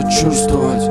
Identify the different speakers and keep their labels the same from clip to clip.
Speaker 1: почувствовать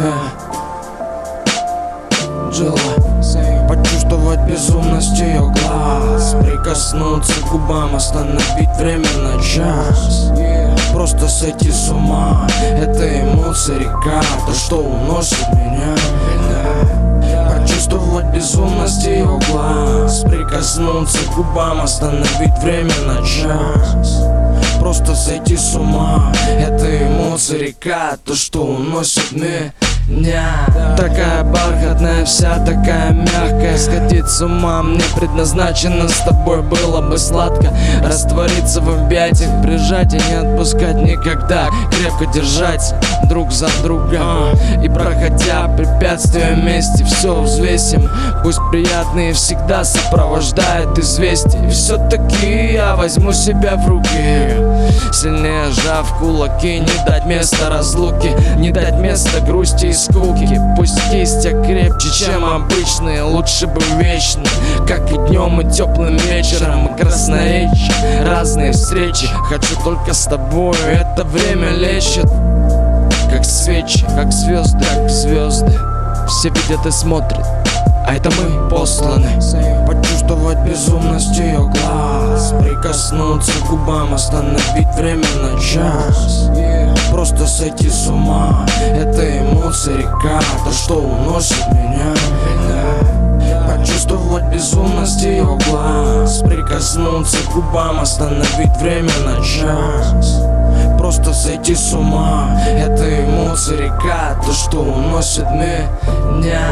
Speaker 1: почувствовать безумность ее глаз, прикоснуться к губам, остановить время на час. Просто сойти с ума, это эмоции река, то, что уносит меня. Почувствовать безумность ее глаз, прикоснуться к губам, остановить время на час. Просто сойти с ума, это эмоции река, то, что уносит меня. Такая бархатная, вся такая мягкая, сходить с ума мне предназначено. С тобой было бы сладко раствориться в объятиях, прижать и не отпускать никогда, крепко держать друг за друга. И проходя препятствия вместе, все взвесим. Пусть приятные всегда сопровождают известия. И все-таки я возьму себя в руки, сильнее сжав кулаки. Не дать места разлуки, не дать места грусти и скуки. Пусть кисть крепче, чем обычные, лучше бы вечно, как и днем, и теплым вечером, и красноречие, разные встречи. Хочу только с тобой, это время лечит, как свечи, как звезды, как звезды. Все видят и смотрят, а это мы посланы. Почувствовать безумность ее глаз, прикоснуться к губам, остановить время на час. Просто сойти с ума, это эмоции река, то, что уносит меня. Почувствовать безумность ее глаз, прикоснуться к губам, остановить время на час. Просто сойти с ума, это эмоции река, то, что уносит меня.